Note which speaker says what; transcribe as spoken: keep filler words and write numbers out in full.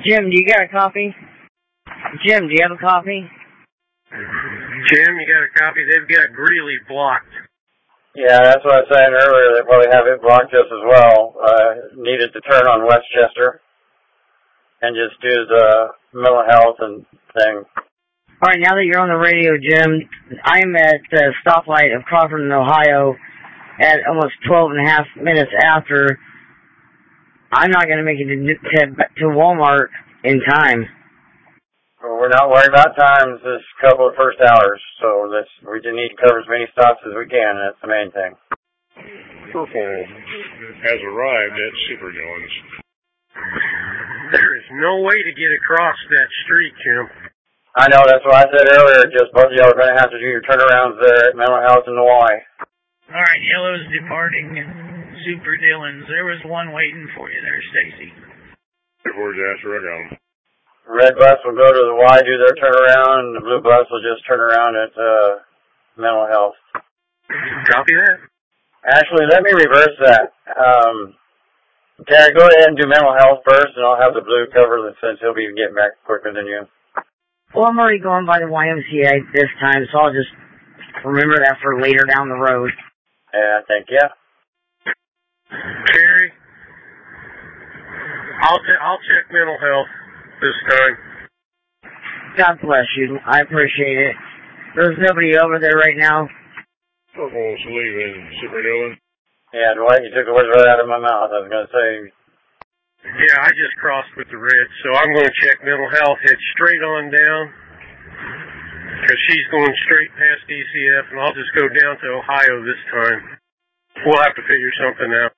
Speaker 1: Jim, do you got a copy? Jim, do you have a copy?
Speaker 2: Jim, you got a copy? They've got Greeley blocked.
Speaker 3: Yeah, that's what I was saying earlier. They probably have it blocked just as well. Uh, needed to turn on Westchester and just do the mental health and thing.
Speaker 1: All right, now that you're on the radio, Jim, I'm at the stoplight of Crawford, Ohio, at almost twelve and a half minutes after. I'm not going to make it to, to, to Walmart in time.
Speaker 3: Well, we're not worried about times this couple of first hours, so this, we just need to cover as many stops as we can, and that's the main thing.
Speaker 4: Purple has arrived at Super Dillon's.
Speaker 2: There is no way to get across that street, Jim.
Speaker 3: I know, that's what I said earlier, just both of y'all are going to have to do your turnarounds there at Mental Health in Hawaii.
Speaker 5: All right, Yellow's departing Super Dillon's. There was one waiting for you there, Stacy.
Speaker 4: Where's that? I got him.
Speaker 3: Red bus will go to the Y, do their turnaround, and the blue bus will just turn around at uh, Mental Health.
Speaker 2: Copy that.
Speaker 3: Actually, let me reverse that. Um, Terry, go ahead and do Mental Health first, and I'll have the blue cover since he'll be getting back quicker than you.
Speaker 1: Well, I'm already going by the Y M C A this time, so I'll just remember that for later down the road.
Speaker 3: Yeah, thank you.
Speaker 2: Terry, I'll, t- I'll check Mental Health this time.
Speaker 1: God bless you. I appreciate it. There's nobody over there right now.
Speaker 4: Purple's leaving Super Dillon.
Speaker 3: Yeah, Dwight, you took the words right out of my mouth. I was going to say...
Speaker 2: Yeah, I just crossed with the red, so I'm going to check Mental Health, head straight on down, because she's going straight past D C F, and I'll just go down to Ohio this time. We'll have to figure something out.